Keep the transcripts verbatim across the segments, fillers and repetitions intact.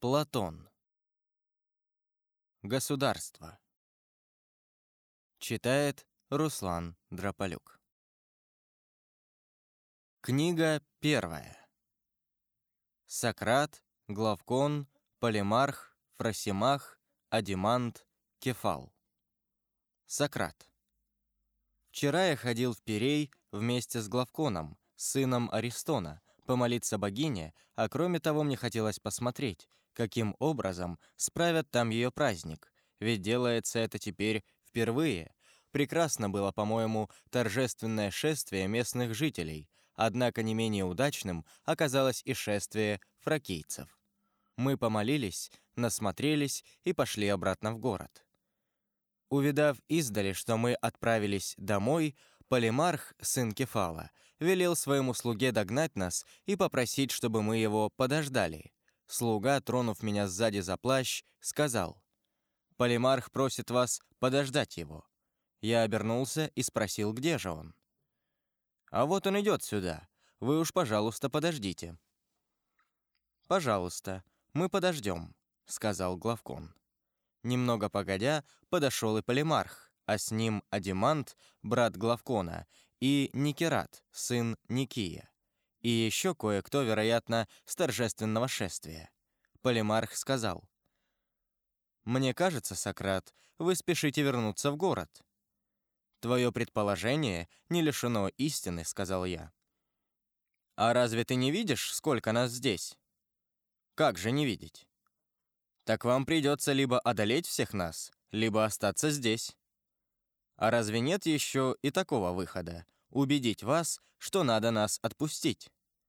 Платон. Государство. Читает Руслан Дрополюк. Книга первая. Сократ, Главкон, Полимарх, Фросимах, Адимант, Кефал. Сократ. Вчера я ходил в Пирей вместе с Главконом, сыном Аристона, помолиться богине, а кроме того мне хотелось посмотреть, каким образом справят там ее праздник, ведь делается это теперь впервые. Прекрасно было, по-моему, торжественное шествие местных жителей, однако не менее удачным оказалось и шествие фракийцев. Мы помолились, насмотрелись и пошли обратно в город. Увидав издали, что мы отправились домой, Полимарх, сын Кефала, велел своему слуге догнать нас и попросить, чтобы мы его подождали. Слуга, тронув меня сзади за плащ, сказал: «Полимарх просит вас подождать его». Я обернулся и спросил, где же он. «А вот он идет сюда. Вы уж, пожалуйста, подождите». «Пожалуйста, мы подождем», — сказал Главкон. Немного погодя, подошел и Полимарх, а с ним Адимант, брат Главкона, и Никерат, сын Никия, и еще кое-кто, вероятно, с торжественного шествия. Полимарх сказал: «Мне кажется, Сократ, вы спешите вернуться в город». «Твое предположение не лишено истины», — сказал я. «А разве ты не видишь, сколько нас здесь?» «Как же не видеть?» «Так вам придется либо одолеть всех нас, либо остаться здесь». «А разве нет еще и такого выхода — убедить вас, что надо нас отпустить?»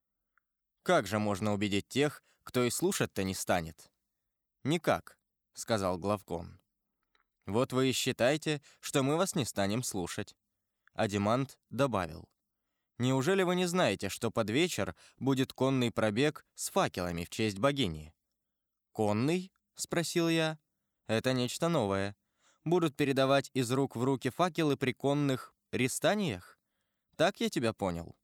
«Как же можно убедить тех, кто и слушать-то не станет?» «Никак», — сказал Главкон. «Вот вы и считайте, что мы вас не станем слушать». Адимант добавил: «Неужели вы не знаете, что под вечер будет конный пробег с факелами в честь богини?» «Конный?» — спросил я. «Это нечто новое. Будут передавать из рук в руки факелы при конных рестаниях? Так я тебя понял?»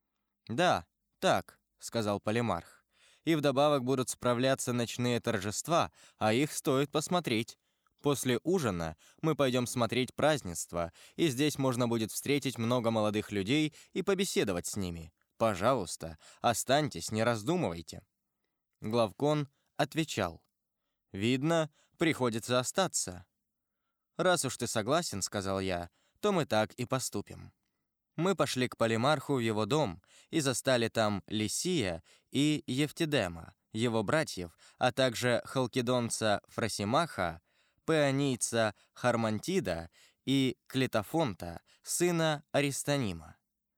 «Да, так», — сказал Полимарх. «И вдобавок будут справляться ночные торжества, а их стоит посмотреть. После ужина мы пойдем смотреть празднество, и здесь можно будет встретить много молодых людей и побеседовать с ними. Пожалуйста, останьтесь, не раздумывайте». Главкон отвечал: «Видно, приходится остаться». «Раз уж ты согласен, — сказал я, — то мы так и поступим». Мы пошли к Полимарху в его дом и застали там Лисия и Евтидема, его братьев, а также халкидонца Фросимаха, пеонийца Хармантида и Клитофонта, сына Аристонима.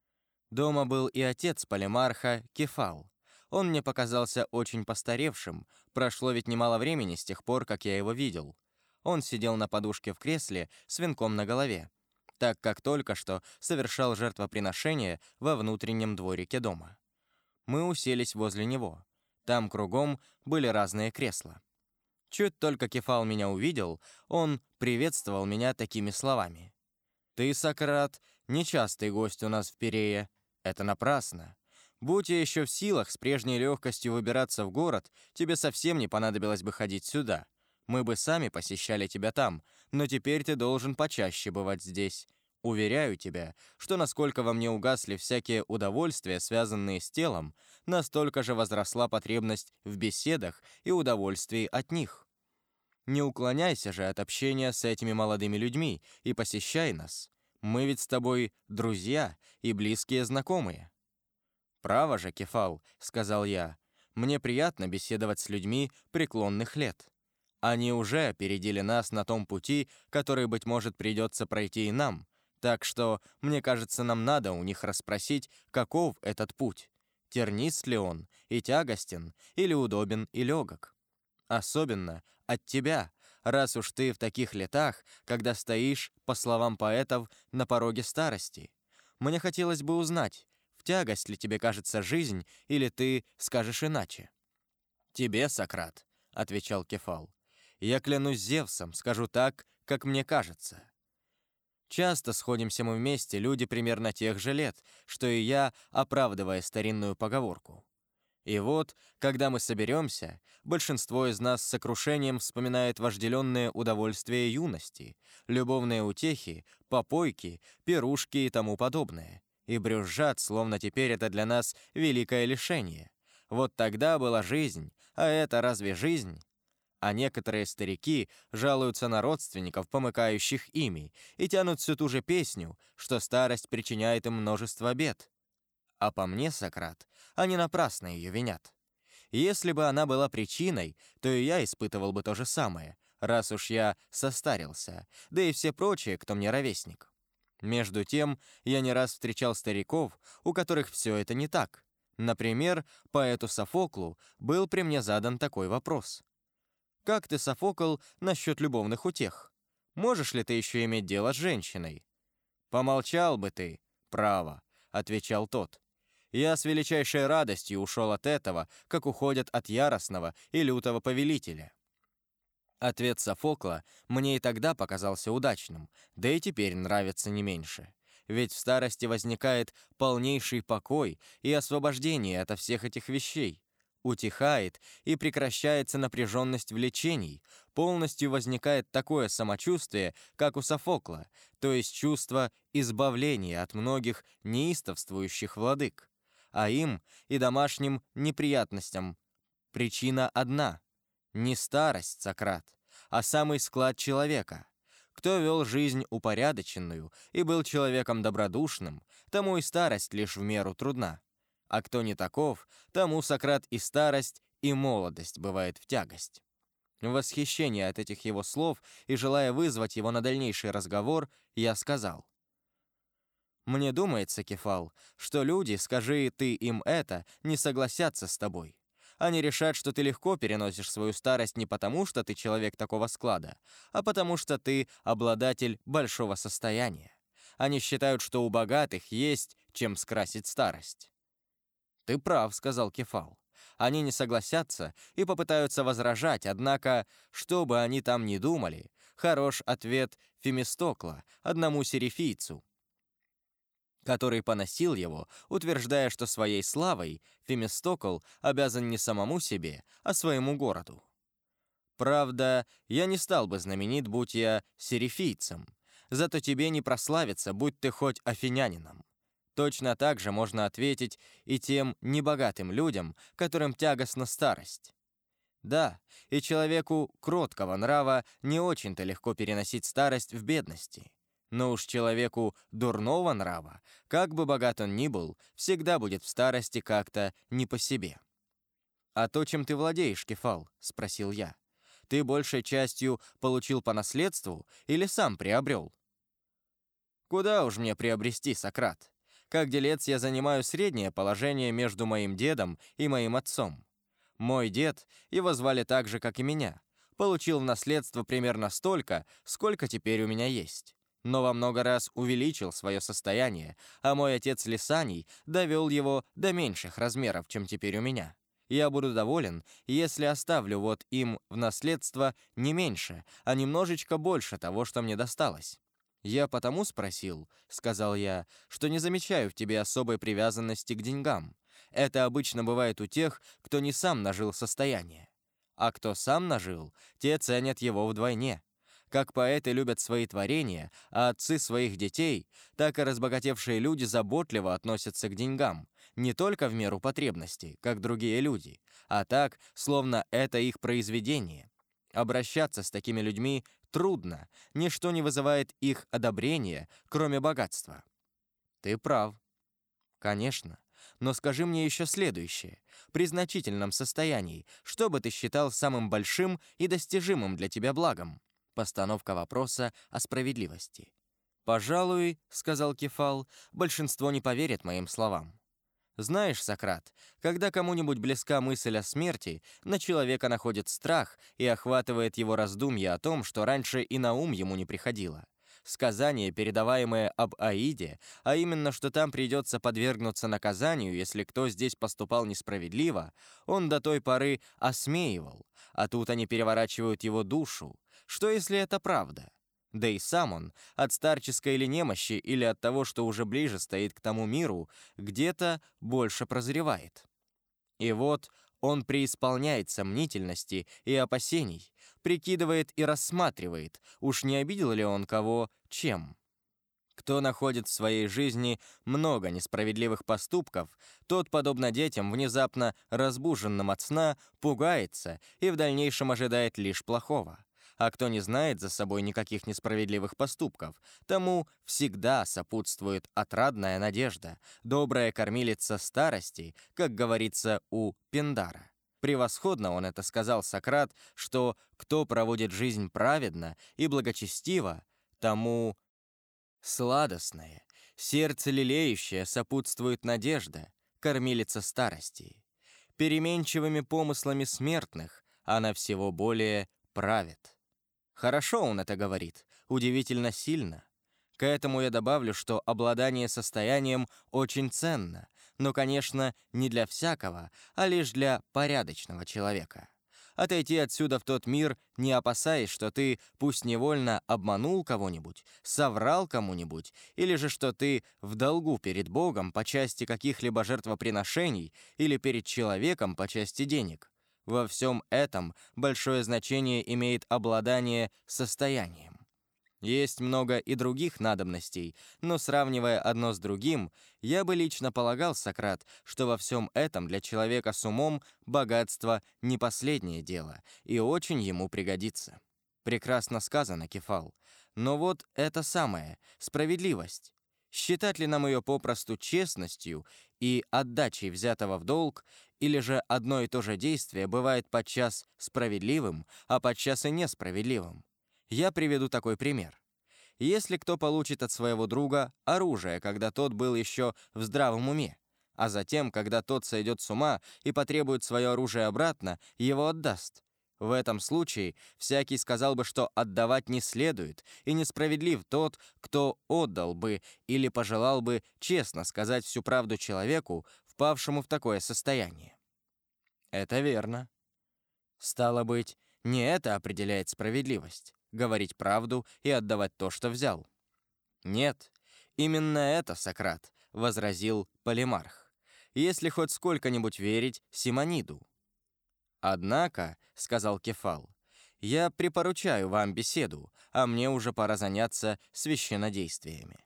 Дома был и отец Полимарха, Кефал. Он мне показался очень постаревшим, прошло ведь немало времени с тех пор, как я его видел. Он сидел на подушке в кресле с венком на голове, так как только что совершал жертвоприношение во внутреннем дворике дома. Мы уселись возле него. Там кругом были разные кресла. Чуть только Кефал меня увидел, он приветствовал меня такими словами: «Ты, Сократ, нечастый гость у нас в Пирее. Это напрасно. Будь я еще в силах с прежней легкостью выбираться в город, тебе совсем не понадобилось бы ходить сюда. Мы бы сами посещали тебя там, но теперь ты должен почаще бывать здесь. Уверяю тебя, что насколько во мне угасли всякие удовольствия, связанные с телом, настолько же возросла потребность в беседах и удовольствии от них. Не уклоняйся же от общения с этими молодыми людьми и посещай нас. Мы ведь с тобой друзья и близкие знакомые». «Право же, Кефал, — сказал я, — мне приятно беседовать с людьми преклонных лет. Они уже опередили нас на том пути, который, быть может, придется пройти и нам, так что, мне кажется, нам надо у них расспросить, каков этот путь, тернист ли он и тягостен, или удобен и легок. Особенно от тебя, раз уж ты в таких летах, когда стоишь, по словам поэтов, на пороге старости. Мне хотелось бы узнать, в тягость ли тебе кажется жизнь, или ты скажешь иначе». «Тебе, Сократ, — отвечал Кефал, — я клянусь Зевсом, скажу так, как мне кажется. Часто сходимся мы вместе, люди примерно тех же лет, что и я, оправдывая старинную поговорку. И вот, когда мы соберемся, большинство из нас с сокрушением вспоминает вожделенные удовольствия юности, любовные утехи, попойки, пирушки и тому подобное, и брюзжат, словно теперь это для нас великое лишение. Вот тогда была жизнь, а это разве жизнь? А некоторые старики жалуются на родственников, помыкающих ими, и тянут всю ту же песню, что старость причиняет им множество бед. А по мне, Сократ, они напрасно ее винят. Если бы она была причиной, то и я испытывал бы то же самое, раз уж я состарился, да и все прочие, кто мне ровесник. Между тем, я не раз встречал стариков, у которых все это не так. Например, поэту Софоклу был при мне задан такой вопрос. «Как ты, Софокл, насчет любовных утех? Можешь ли ты еще иметь дело с женщиной?» «Помолчал бы ты, право», — отвечал тот. «Я с величайшей радостью ушел от этого, как уходят от яростного и лютого повелителя». Ответ Софокла мне и тогда показался удачным, да и теперь нравится не меньше. Ведь в старости возникает полнейший покой и освобождение ото всех этих вещей. Утихает и прекращается напряженность влечений, полностью возникает такое самочувствие, как у Софокла, то есть чувство избавления от многих неистовствующих владык. А им и домашним неприятностям причина одна — не старость, Сократ, а самый склад человека. Кто вел жизнь упорядоченную и был человеком добродушным, тому и старость лишь в меру трудна. А кто не таков, тому, Сократ, и старость, и молодость бывает в тягость. В восхищении от этих его слов и желая вызвать его на дальнейший разговор, я сказал: «Мне думается, Кефал, что люди, скажи ты им это, не согласятся с тобой. Они решат, что ты легко переносишь свою старость не потому, что ты человек такого склада, а потому что ты обладатель большого состояния. Они считают, что у богатых есть чем скрасить старость». «Ты прав», — сказал Кефал. «Они не согласятся и попытаются возражать, однако, что бы они там ни думали, хорош ответ Фемистокла, одному сирифийцу, который поносил его, утверждая, что своей славой Фемистокл обязан не самому себе, а своему городу. «Правда, я не стал бы знаменит, будь я сирифийцем, зато тебе не прославиться, будь ты хоть афинянином». Точно так же можно ответить и тем небогатым людям, которым тягостна старость. Да, и человеку кроткого нрава не очень-то легко переносить старость в бедности. Но уж человеку дурного нрава, как бы богат он ни был, всегда будет в старости как-то не по себе. «А то, чем ты владеешь, Кефал?» — спросил я. «Ты большей частью получил по наследству или сам приобрел?» «Куда уж мне приобрести, Сократ? Как делец я занимаю среднее положение между моим дедом и моим отцом. Мой дед, его звали так же, как и меня, получил в наследство примерно столько, сколько теперь у меня есть, но во много раз увеличил свое состояние, а мой отец Лисаний довел его до меньших размеров, чем теперь у меня. Я буду доволен, если оставлю вот им в наследство не меньше, а немножечко больше того, что мне досталось. «Я потому спросил, — сказал я, — что не замечаю в тебе особой привязанности к деньгам. Это обычно бывает у тех, кто не сам нажил состояние. А кто сам нажил, те ценят его вдвойне. Как поэты любят свои творения, а отцы своих детей, так и разбогатевшие люди заботливо относятся к деньгам, не только в меру потребностей, как другие люди, а так, словно это их произведение. Обращаться с такими людьми трудно, ничто не вызывает их одобрения, кроме богатства». «Ты прав». «Конечно. Но скажи мне еще следующее. При значительном состоянии, что бы ты считал самым большим и достижимым для тебя благом?» Постановка вопроса о справедливости. «Пожалуй, — сказал Кефал, — большинство не поверит моим словам. Знаешь, Сократ, когда кому-нибудь близка мысль о смерти, на человека находит страх и охватывает его раздумья о том, что раньше и на ум ему не приходило. Сказание, передаваемое об Аиде, а именно, что там придется подвергнуться наказанию, если кто здесь поступал несправедливо, он до той поры осмеивал, а тут они переворачивают его душу. Что, если это правда? Да и сам он, от старческой или немощи, или от того, что уже ближе стоит к тому миру, где-то больше прозревает. И вот он преисполняет сомнительности и опасений, прикидывает и рассматривает, уж не обидел ли он кого чем. Кто находит в своей жизни много несправедливых поступков, тот, подобно детям, внезапно разбуженным от сна, пугается и в дальнейшем ожидает лишь плохого. А кто не знает за собой никаких несправедливых поступков, тому всегда сопутствует отрадная надежда, добрая кормилица старости, как говорится у Пиндара. Превосходно он это сказал, Сократ, что кто проводит жизнь праведно и благочестиво, тому сладостное, сердце лелеющее сопутствует надежда, кормилица старости. Переменчивыми помыслами смертных она всего более правит. Хорошо он это говорит, удивительно сильно. К этому я добавлю, что обладание состоянием очень ценно, но, конечно, не для всякого, а лишь для порядочного человека. Отойти отсюда в тот мир, не опасаясь, что ты, пусть невольно, обманул кого-нибудь, соврал кому-нибудь, или же что ты в долгу перед Богом по части каких-либо жертвоприношений или перед человеком по части денег. Во всем этом большое значение имеет обладание состоянием. Есть много и других надобностей, но, сравнивая одно с другим, я бы лично полагал, Сократ, что во всем этом для человека с умом богатство не последнее дело и очень ему пригодится. Прекрасно сказано, Кефал. Но вот это самое, справедливость. Считать ли нам ее попросту честностью и отдачей взятого в долг, или же одно и то же действие бывает подчас справедливым, а подчас и несправедливым? Я приведу такой пример. Если кто получит от своего друга оружие, когда тот был еще в здравом уме, а затем, когда тот сойдет с ума и потребует свое оружие обратно, его отдаст. В этом случае всякий сказал бы, что отдавать не следует, и несправедлив тот, кто отдал бы или пожелал бы честно сказать всю правду человеку, впавшему в такое состояние. Это верно. Стало быть, не это определяет справедливость — говорить правду и отдавать то, что взял. Нет, именно это, Сократ, — возразил Полимарх, если хоть сколько-нибудь верить Симониду. «Однако, — сказал Кефал, — я припоручаю вам беседу, а мне уже пора заняться священнодействиями».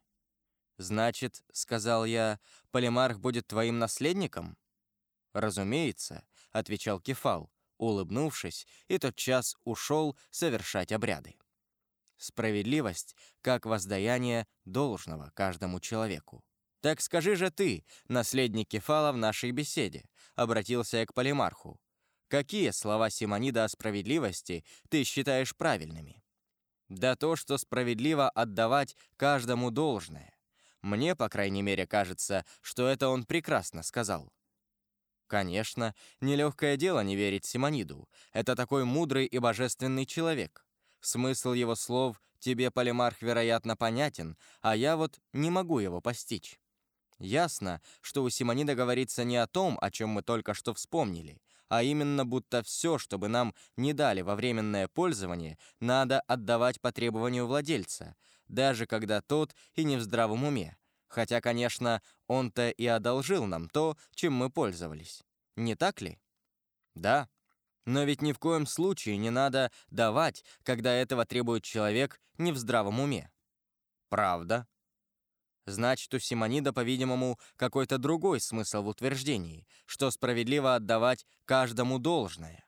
«Значит, — сказал я, — Полимарх будет твоим наследником?» «Разумеется, — отвечал Кефал, улыбнувшись, и тотчас ушел совершать обряды. Справедливость как воздаяние должного каждому человеку. «Так скажи же ты, наследник Кефала, в нашей беседе», — обратился я к Полимарху. «Какие слова Симонида о справедливости ты считаешь правильными?» «Да то, что справедливо отдавать каждому должное. Мне, по крайней мере, кажется, что это он прекрасно сказал». Конечно, нелегкое дело не верить Симониду. Это такой мудрый и божественный человек. Смысл его слов тебе, Полимарх, вероятно, понятен, а я вот не могу его постичь. Ясно, что у Симонида говорится не о том, о чем мы только что вспомнили, а именно будто все, что бы нам не дали во временное пользование, надо отдавать по требованию владельца, даже когда тот и не в здравом уме. Хотя, конечно, он-то и одолжил нам то, чем мы пользовались. Не так ли? Да. Но ведь ни в коем случае не надо давать, когда этого требует человек не в здравом уме. Правда. Значит, у Симонида, по-видимому, какой-то другой смысл в утверждении, что справедливо отдавать каждому должное.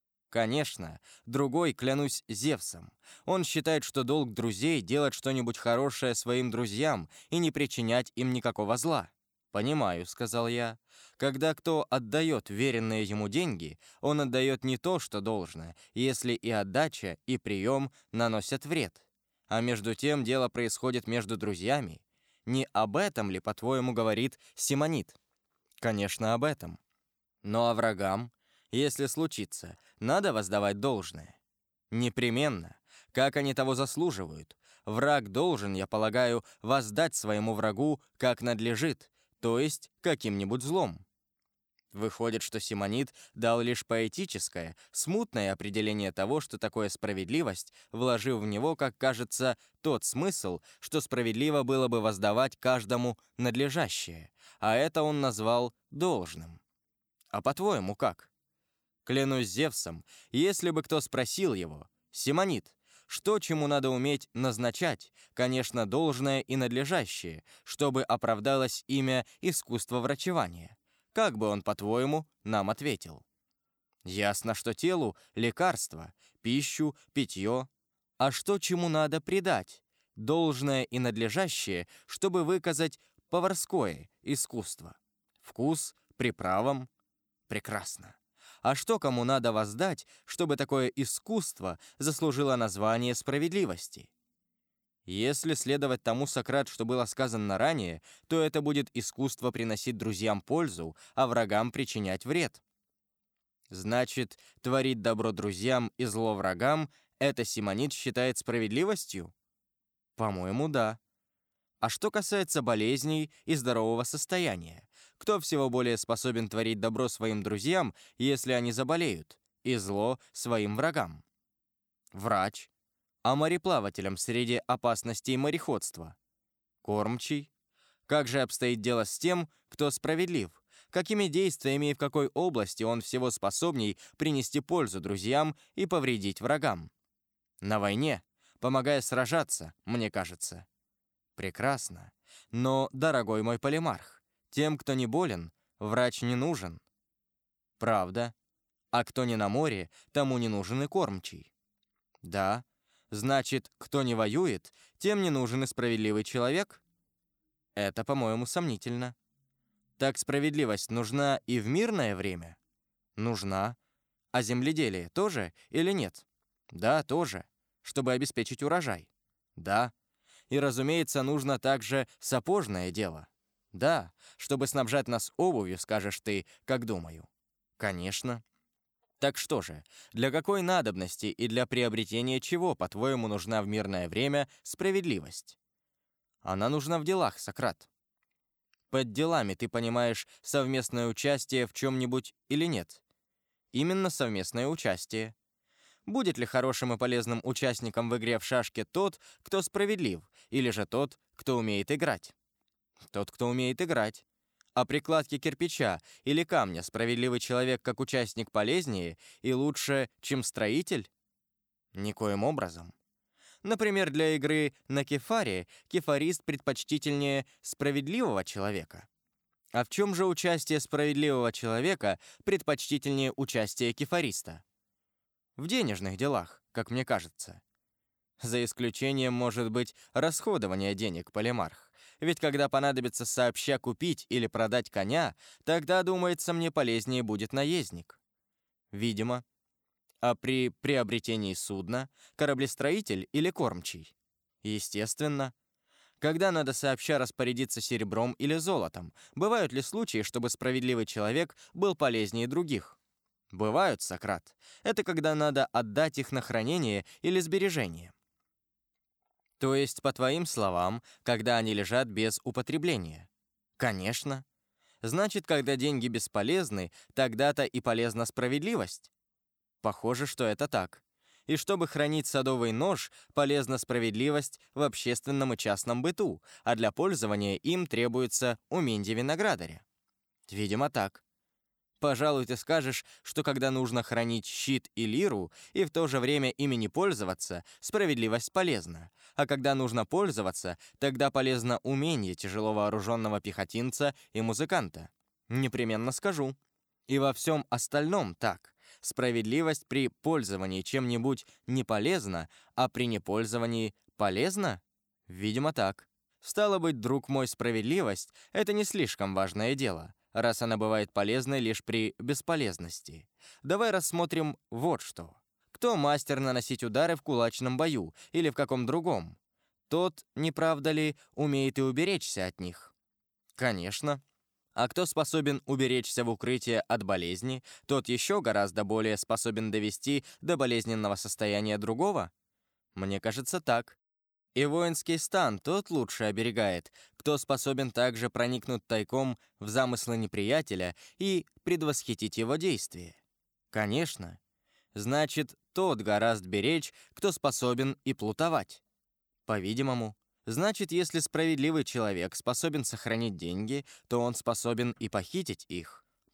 Конечно, другой, клянусь Зевсом. Он считает, что долг друзей — делать что-нибудь хорошее своим друзьям и не причинять им никакого зла. «Понимаю», — сказал я. «Когда кто отдает веренные ему деньги, он отдает не то, что должно, если и отдача, и прием наносят вред. А между тем дело происходит между друзьями. Не об этом ли, по-твоему, говорит Симонид?» «Конечно, об этом. Но а врагам, если случится, надо воздавать должное?» «Непременно. Как они того заслуживают. Враг должен, я полагаю, воздать своему врагу, как надлежит, то есть каким-нибудь злом». Выходит, что Симонид дал лишь поэтическое, смутное определение того, что такое справедливость, вложив в него, как кажется, тот смысл, что справедливо было бы воздавать каждому надлежащее, а это он назвал должным. А по-твоему, как? Клянусь Зевсом, если бы кто спросил его: «Симонид, что чему надо уметь назначать, конечно, должное и надлежащее, чтобы оправдалось имя искусства врачевания», как бы он, по-твоему, нам ответил? Ясно, что телу — лекарство, пищу, питье. А что чему надо придать? Должное и надлежащее, чтобы выказать поварское искусство. Вкус приправам. Прекрасно. А что кому надо воздать, чтобы такое искусство заслужило название справедливости? Если следовать тому, Сократ, что было сказано ранее, то это будет искусство приносить друзьям пользу, а врагам причинять вред. Значит, творить добро друзьям и зло врагам — это Симонид считает справедливостью? По-моему, да. А что касается болезней и здорового состояния, кто всего более способен творить добро своим друзьям, если они заболеют, и зло своим врагам? Врач. А мореплавателям среди опасностей мореходства? Кормчий. Как же обстоит дело с тем, кто справедлив? Какими действиями и в какой области он всего способней принести пользу друзьям и повредить врагам? На войне, помогая сражаться, мне кажется. Прекрасно. Но, дорогой мой Полимарх, тем, кто не болен, врач не нужен. Правда. А кто не на море, тому не нужен и кормчий. Да. Значит, кто не воюет, тем не нужен и справедливый человек? Это, по-моему, сомнительно. Так справедливость нужна и в мирное время? Нужна. А земледелие тоже или нет? Да, тоже. Чтобы обеспечить урожай? Да. И, разумеется, нужно также сапожное дело. Да, чтобы снабжать нас обувью, скажешь ты, как думаю. Конечно. Так что же, для какой надобности и для приобретения чего, по-твоему, нужна в мирное время справедливость? Она нужна в делах, Сократ. Под делами ты понимаешь совместное участие в чем-нибудь или нет? Именно совместное участие. Будет ли хорошим и полезным участником в игре в шашки тот, кто справедлив, или же тот, кто умеет играть? Тот, кто умеет играть. А при кладке кирпича или камня справедливый человек как участник полезнее и лучше, чем строитель? Никоим образом. Например, для игры на кефаре кефарист предпочтительнее справедливого человека. А в чем же участие справедливого человека предпочтительнее участия кефариста? В денежных делах, как мне кажется. За исключением, может быть, расходования денег, Полимарх. Ведь когда понадобится сообща купить или продать коня, тогда, думается мне, полезнее будет наездник. Видимо. А при приобретении судна — кораблестроитель или кормчий? Естественно. Когда надо сообща распорядиться серебром или золотом, бывают ли случаи, чтобы справедливый человек был полезнее других? Бывают, Сократ. Это когда надо отдать их на хранение или сбережение. То есть, по твоим словам, когда они лежат без употребления? Конечно. Значит, когда деньги бесполезны, тогда-то и полезна справедливость? Похоже, что это так. И чтобы хранить садовый нож, полезна справедливость в общественном и частном быту, а для пользования им требуется уменье виноградаря. Видимо, так. Пожалуй, ты скажешь, что когда нужно хранить щит и лиру, и в то же время ими не пользоваться, справедливость полезна. А когда нужно пользоваться, тогда полезно умение тяжело вооруженного пехотинца и музыканта. Непременно скажу. И во всем остальном так. Справедливость при пользовании чем-нибудь не полезна, а при непользовании полезна? Видимо, так. Стало быть, друг мой, справедливость — это не слишком важное дело, раз она бывает полезной лишь при бесполезности. Давай рассмотрим вот что. Кто мастер наносить удары в кулачном бою или в каком другом? Тот, не правда ли, умеет и уберечься от них? Конечно. А кто способен уберечься в укрытии от болезни, тот еще гораздо более способен довести до болезненного состояния другого? Мне кажется, так. И воинский стан тот лучше оберегает, кто способен также проникнуть тайком в замыслы неприятеля и предвосхитить его действия. Конечно. Значит, тот гораздо беречь, кто способен и плутовать. По-видимому. Значит, если справедливый человек способен сохранить деньги, то он способен и похитить их.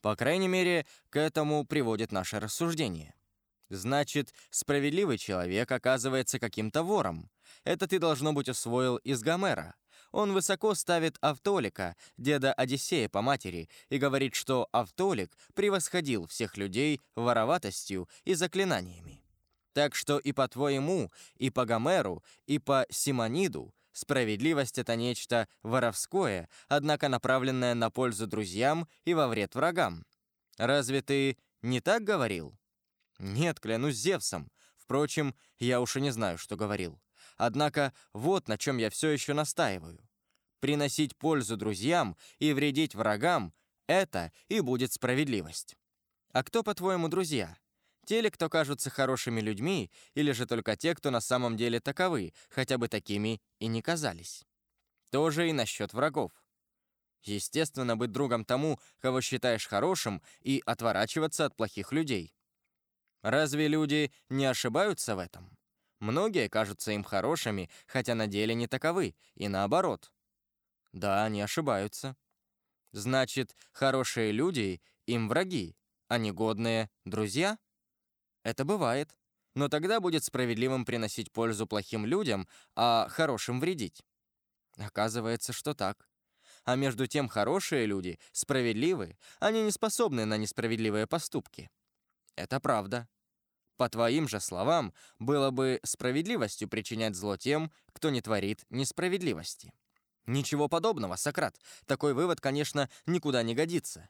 По крайней мере, к этому приводит наше рассуждение. Значит, справедливый человек оказывается каким-то вором. Это ты, должно быть, усвоил из Гомера. Он высоко ставит Автолика, деда Одиссея по матери, и говорит, что Автолик превосходил всех людей вороватостью и заклинаниями. Так что и по твоему, и по Гомеру, и по Симониду справедливость — это нечто воровское, однако направленное на пользу друзьям и во вред врагам. Разве ты не так говорил? Нет, клянусь Зевсом. Впрочем, я уж и не знаю, что говорил. Однако вот на чем я все еще настаиваю. Приносить пользу друзьям и вредить врагам — это и будет справедливость. А кто, по-твоему, друзья? Те ли, кто кажутся хорошими людьми, или же только те, кто на самом деле таковы, хотя бы такими и не казались? Тоже и насчет врагов. Естественно, быть другом тому, кого считаешь хорошим, и отворачиваться от плохих людей. Разве люди не ошибаются в этом? Многие кажутся им хорошими, хотя на деле не таковы, и наоборот. Да, они ошибаются. Значит, хорошие люди им враги, а негодные — друзья? Это бывает. Но тогда будет справедливым приносить пользу плохим людям, а хорошим вредить. Оказывается, что так. А между тем хорошие люди справедливы, они не способны на несправедливые поступки. Это правда. По твоим же словам, было бы справедливостью причинять зло тем, кто не творит несправедливости. Ничего подобного, Сократ. Такой вывод, конечно, никуда не годится.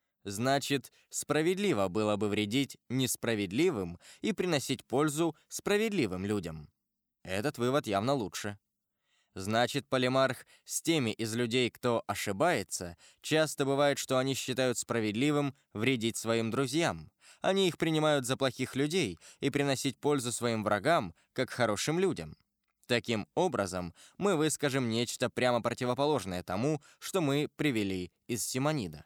Значит, справедливо было бы вредить несправедливым и приносить пользу справедливым людям. Этот вывод явно лучше. Значит, Полимарх, с теми из людей, кто ошибается, часто бывает, что они считают справедливым вредить своим друзьям. Они их принимают за плохих людей и приносить пользу своим врагам, как хорошим людям. Таким образом, мы выскажем нечто прямо противоположное тому, что мы привели из Симонида.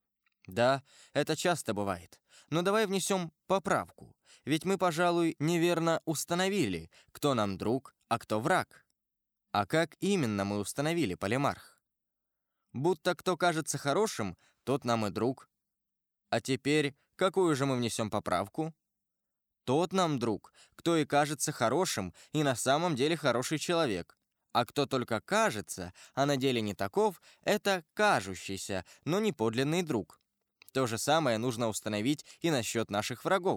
Да, это часто бывает. Но давай внесем поправку. Ведь мы, пожалуй, неверно установили, кто нам друг, а кто враг. А как именно мы установили, Полимарх? Будто кто кажется хорошим, тот нам и друг. А теперь какую же мы внесем поправку? Тот нам друг, кто и кажется хорошим, и на самом деле хороший человек. А кто только кажется, а на деле не таков, это кажущийся, но не подлинный друг. То же самое нужно установить и насчет наших врагов.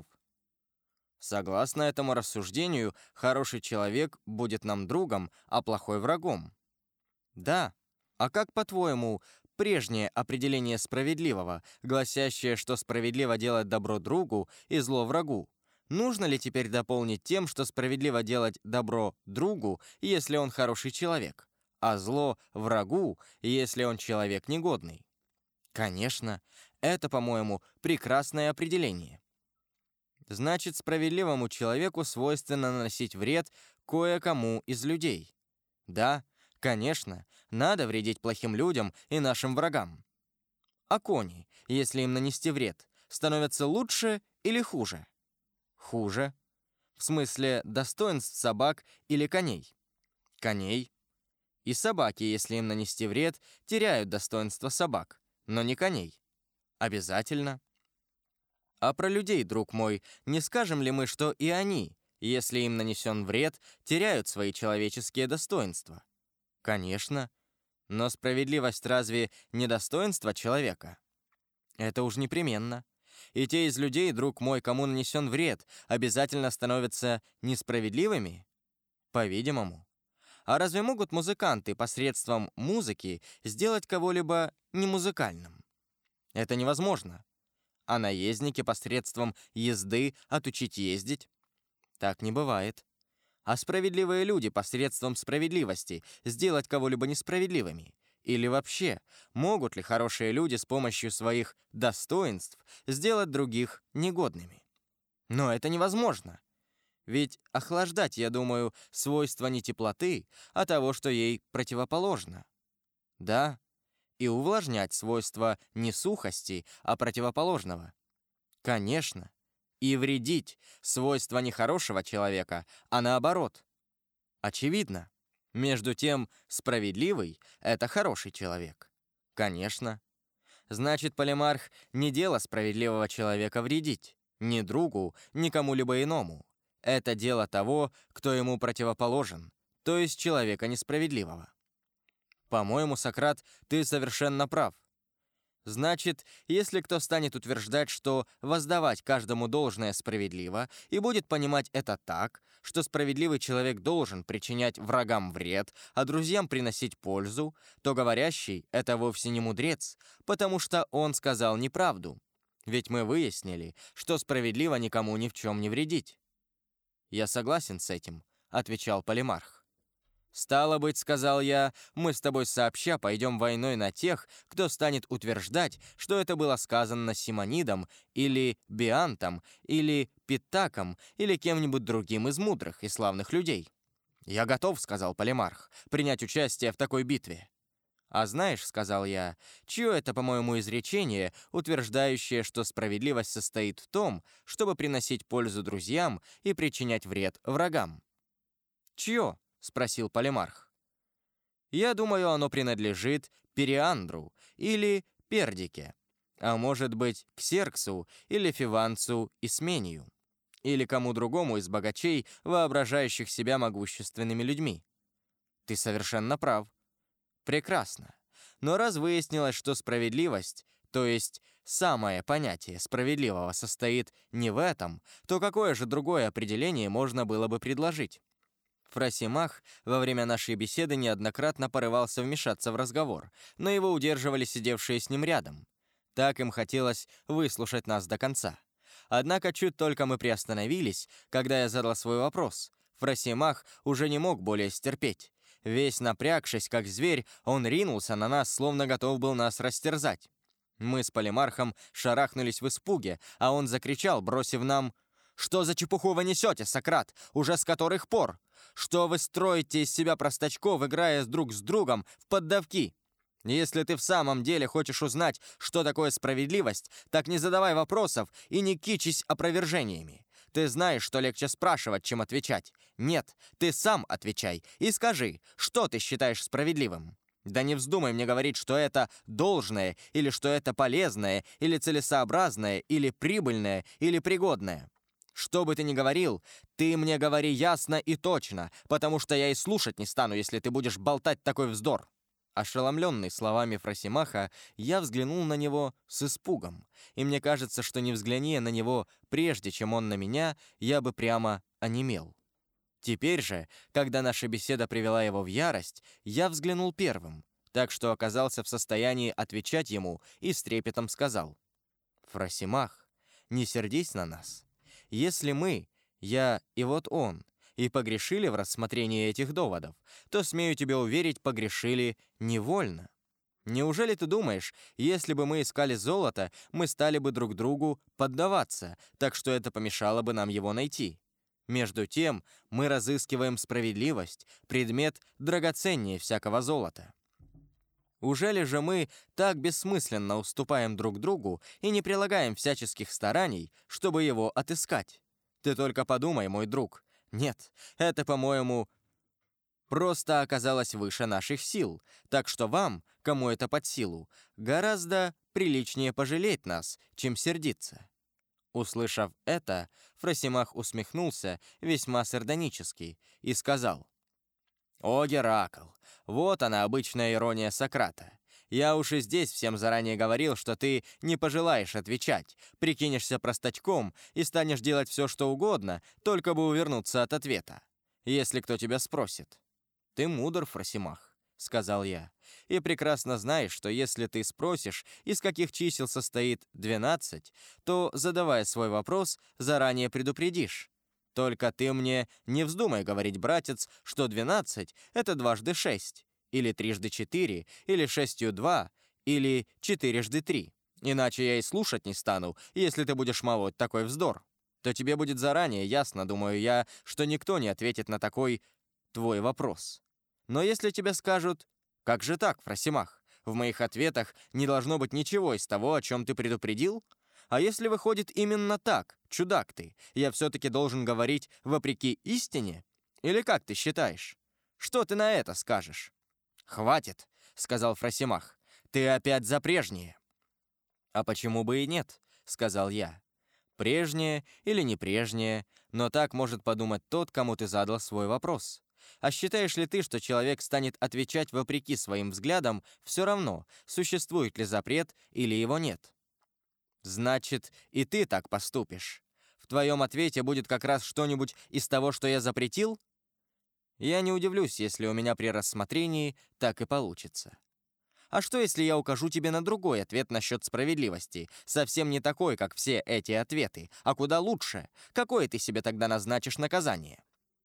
Согласно этому рассуждению, хороший человек будет нам другом, а плохой врагом. Да. А как, по-твоему, прежнее определение справедливого, гласящее, что справедливо делать добро другу и зло врагу, нужно ли теперь дополнить тем, что справедливо делать добро другу, если он хороший человек, а зло врагу, если он человек негодный? Конечно, это, по-моему, прекрасное определение. Значит, справедливому человеку свойственно наносить вред кое-кому из людей. Да, конечно, надо вредить плохим людям и нашим врагам. А кони, если им нанести вред, становятся лучше или хуже? Хуже. В смысле достоинств собак или коней? Коней. И собаки, если им нанести вред, теряют достоинство собак, но не коней. Обязательно. А про людей, друг мой, не скажем ли мы, что и они, если им нанесен вред, теряют свои человеческие достоинства? Конечно. Но справедливость разве не достоинство человека? Это уж непременно. И те из людей, друг мой, кому нанесен вред, обязательно становятся несправедливыми? По-видимому. А разве могут музыканты посредством музыки сделать кого-либо немузыкальным? Это невозможно. А наездники посредством езды отучить ездить? Так не бывает. А справедливые люди посредством справедливости сделать кого-либо несправедливыми? Или вообще, могут ли хорошие люди с помощью своих достоинств сделать других негодными? Но это невозможно. Ведь охлаждать, я думаю, свойство не теплоты, а того, что ей противоположно. Да, и увлажнять свойства не сухости, а противоположного. Конечно. И вредить свойства не хорошего человека, а наоборот. Очевидно. Между тем, справедливый — это хороший человек. Конечно. Значит, Полимарх, не дело справедливого человека вредить. Ни другу, ни кому-либо иному. Это дело того, кто ему противоположен, то есть человека несправедливого. По-моему, Сократ, ты совершенно прав. Значит, если кто станет утверждать, что воздавать каждому должное справедливо, и будет понимать это так, что справедливый человек должен причинять врагам вред, а друзьям приносить пользу, то говорящий — это вовсе не мудрец, потому что он сказал неправду. Ведь мы выяснили, что справедливо никому ни в чем не вредить. «Я согласен с этим», — отвечал Полимарх. «Стало быть, — сказал я, — мы с тобой сообща пойдем войной на тех, кто станет утверждать, что это было сказано Симонидом, или Биантом, или Питаком, или кем-нибудь другим из мудрых и славных людей». «Я готов, — сказал Полимарх, — принять участие в такой битве». «А знаешь, — сказал я, — чье это, по-моему, изречение, утверждающее, что справедливость состоит в том, чтобы приносить пользу друзьям и причинять вред врагам?» «Чье?» — спросил Полимарх. «Я думаю, оно принадлежит Периандру или Пердике, а может быть, Ксерксу или Фиванцу Исмению, или кому другому из богачей, воображающих себя могущественными людьми». «Ты совершенно прав». «Прекрасно. Но раз выяснилось, что справедливость, то есть самое понятие справедливого, состоит не в этом, то какое же другое определение можно было бы предложить?» Фросимах во время нашей беседы неоднократно порывался вмешаться в разговор, но его удерживали сидевшие с ним рядом. Так им хотелось выслушать нас до конца. Однако чуть только мы приостановились, когда я задал свой вопрос, Фросимах уже не мог более стерпеть. Весь напрягшись, как зверь, он ринулся на нас, словно готов был нас растерзать. Мы с Полимархом шарахнулись в испуге, а он закричал, бросив нам: «Что за чепуху вы несете, Сократ? Уже с которых пор? Что вы строите из себя простачков, играя друг с другом в поддавки? Если ты в самом деле хочешь узнать, что такое справедливость, так не задавай вопросов и не кичись опровержениями. Ты знаешь, что легче спрашивать, чем отвечать. Нет, ты сам отвечай и скажи, что ты считаешь справедливым. Да не вздумай мне говорить, что это должное, или что это полезное, или целесообразное, или прибыльное, или пригодное. Что бы ты ни говорил, ты мне говори ясно и точно, потому что я и слушать не стану, если ты будешь болтать такой вздор». Ошеломленный словами Фросимаха, я взглянул на него с испугом, и мне кажется, что не взгляни я на него прежде, чем он на меня, я бы прямо онемел. Теперь же, когда наша беседа привела его в ярость, я взглянул первым, так что оказался в состоянии отвечать ему и с трепетом сказал: «Фросимах, не сердись на нас. Если мы, я и вот он, и погрешили в рассмотрении этих доводов, то, смею тебе уверить, погрешили невольно. Неужели ты думаешь, если бы мы искали золото, мы стали бы друг другу поддаваться, так что это помешало бы нам его найти? Между тем, мы разыскиваем справедливость, предмет драгоценнее всякого золота. Ужели же мы так бессмысленно уступаем друг другу и не прилагаем всяческих стараний, чтобы его отыскать? Ты только подумай, мой друг. Нет, это, по-моему, просто оказалось выше наших сил, так что вам, кому это под силу, гораздо приличнее пожалеть нас, чем сердиться». Услышав это, Фросимах усмехнулся весьма сардонически и сказал: «О, Геракл, вот она, обычная ирония Сократа. Я уж и здесь всем заранее говорил, что ты не пожелаешь отвечать, прикинешься простачком и станешь делать все, что угодно, только бы увернуться от ответа, если кто тебя спросит». «Ты мудр, Фросимах», — сказал я, «и прекрасно знаешь, что если ты спросишь, из каких чисел состоит двенадцать, то, задавая свой вопрос, заранее предупредишь. Только ты мне не вздумай говорить, братец, что двенадцать — это дважды шесть, или трижды четыре, или шестью два, или четырежды три. Иначе я и слушать не стану, если ты будешь молоть такой вздор. То тебе будет заранее ясно, думаю я, что никто не ответит на такой твой вопрос. Но если тебе скажут: «Как же так, Фросимах? В моих ответах не должно быть ничего из того, о чем ты предупредил? А если выходит именно так, чудак ты, я все-таки должен говорить вопреки истине? Или как ты считаешь? Что ты на это скажешь?» «Хватит», — сказал Фросимах, — «ты опять за прежнее». «А почему бы и нет?» — сказал я. «Прежнее или не прежнее, но так может подумать тот, кому ты задал свой вопрос. А считаешь ли ты, что человек станет отвечать вопреки своим взглядам все равно, существует ли запрет или его нет? Значит, и ты так поступишь. В твоем ответе будет как раз что-нибудь из того, что я запретил? Я не удивлюсь, если у меня при рассмотрении так и получится. А что, если я укажу тебе на другой ответ насчет справедливости, совсем не такой, как все эти ответы, а куда лучше? Какое ты себе тогда назначишь наказание?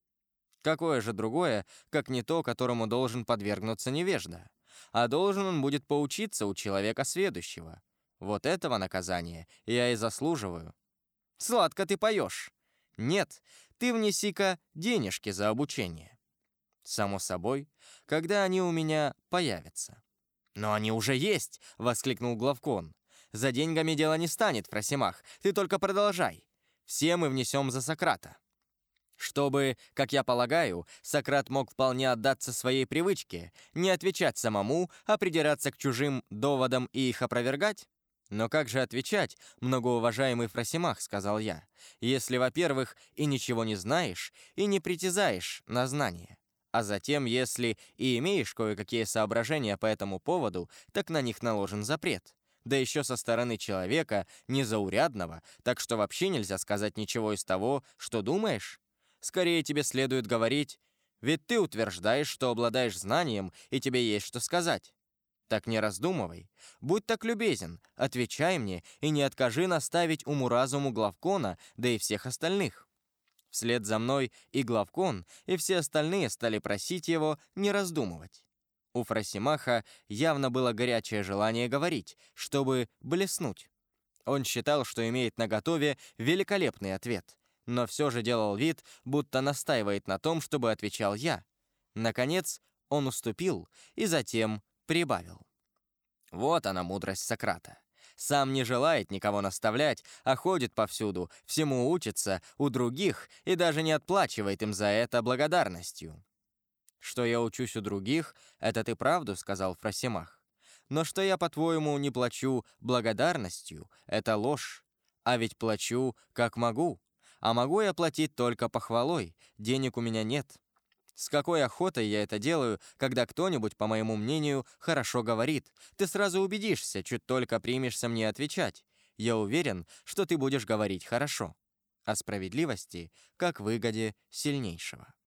Какое же другое, как не то, которому должен подвергнуться невежда? А должен он будет поучиться у человека сведущего. Вот этого наказания я и заслуживаю. Сладко ты поешь. Нет, ты внеси-ка денежки за обучение. Само собой, когда они у меня появятся. «Но они уже есть!» — воскликнул Главкон. «За деньгами дело не станет, Фросимах, ты только продолжай. Все мы внесем за Сократа». Чтобы, как я полагаю, Сократ мог вполне отдаться своей привычке, не отвечать самому, а придираться к чужим доводам и их опровергать? «Но как же отвечать, многоуважаемый Фросимах, — сказал я, — если, во-первых, и ничего не знаешь, и не притязаешь на знание, а затем, если и имеешь кое-какие соображения по этому поводу, так на них наложен запрет, да еще со стороны человека, незаурядного, так что вообще нельзя сказать ничего из того, что думаешь? Скорее тебе следует говорить, ведь ты утверждаешь, что обладаешь знанием, и тебе есть что сказать. Так не раздумывай. Будь так любезен, отвечай мне и не откажи наставить уму-разуму Главкона, да и всех остальных». Вслед за мной и Главкон, и все остальные стали просить его не раздумывать. У Фросимаха явно было горячее желание говорить, чтобы блеснуть. Он считал, что имеет наготове великолепный ответ, но все же делал вид, будто настаивает на том, чтобы отвечал я. Наконец, он уступил и затем прибавил. Вот она, мудрость Сократа. Сам не желает никого наставлять, а ходит повсюду, всему учится у других и даже не отплачивает им за это благодарностью. «Что я учусь у других, это ты правду сказал, Фросимах. Но что я, по-твоему, не плачу благодарностью, это ложь. А ведь плачу, как могу. А могу я платить только похвалой, денег у меня нет. С какой охотой я это делаю, когда кто-нибудь, по моему мнению, хорошо говорит. Ты сразу убедишься, чуть только примешься мне отвечать. Я уверен, что ты будешь говорить хорошо. О справедливости, как выгоде сильнейшего».